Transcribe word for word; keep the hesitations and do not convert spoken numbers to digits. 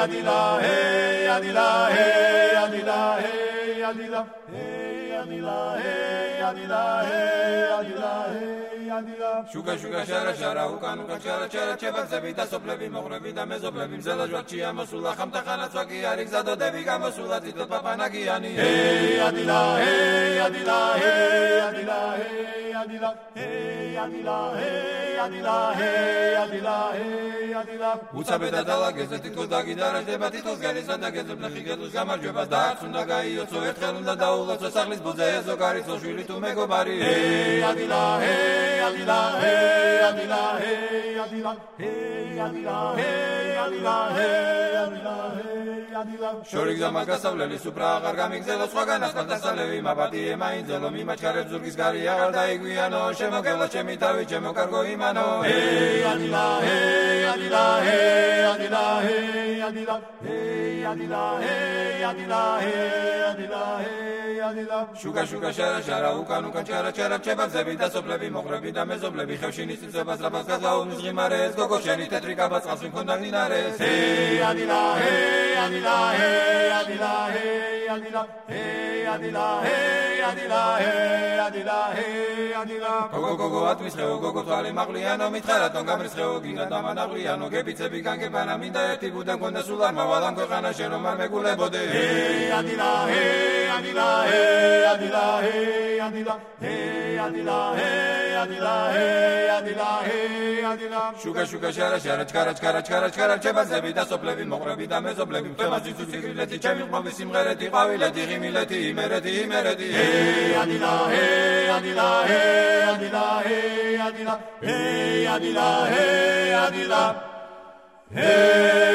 adila hey adila hey adila hey adila hey adila hey adila hey adila hey adila Shuka shuka shara shara ukan ukan shara shara chebak zebi da soplebi moghrebi da mezoplebi zela jwachi amosula khamta khana tswaki arik zado devi gamosula zito papanagi ani hey adila hey adila hey adila hey adila hey adila hey adila hey adila hey adila utsabeda dala gezeti tkudagi darajeba titos galisa da gezeb nakhi gedus gamarjeba da tsunda gaiotso ertkhl unda daulotso sakhlis buze zogaritso shvili tu megobari hey adila hey adila hey adila hey adila hey adila hey adila hey adila hey adila shorig zamagasavleli supra agar gamigzelo სხვაგან ასმადასალევი მაბატი ემაინძელო მიმაჩქარებ ზურგის გარი აღარ დაიგვიანო შემოგევლო ჩემი თავი ჩემო კარგო იმანო hey adila hey adila hey adila hey adila hey adila hey adila hey adila hey adila შუქა შუქა შარა შარა უკან უკან ჩარა ჩარა ჩებაგზები და სოფლები მოხრები და მეზობლები ხევში ნიციცებას რაბას გაზაუნის ღიმარეს გოგო შენი თეთრი კაბაწყალს მქონდა გინარეს hey adila hey adila hey adila hey adila hey adila hey adila hey adila hey adila გოგო გოგო ატმისხეო გოგო თვალი მაღლიანო მითხარატონ გამრისხეო გინდა დამანაღლიანო გებიცები განგებანა მინდა ერთი ბუდან გონდა სულ არ მავალან ქვეყანა შენ რომ არ მეგულებოდე hey adila hey adila hey adila hey adila hey adila hey adila hey adila hey adila შუქა შუქა შარა შარა ჩქარა ჩქარა ჩქარა ჩქარა ჩებაზები და სოფლები მოყრები და მეზობლები თემაზი ცუციგილეთი ჩემი ყმები სიმღერეთი ყვავილეთი ღიმილეთი იმერეთი იმერეთი hey adila hey adila hey adila hey adila hey adila hey adila hey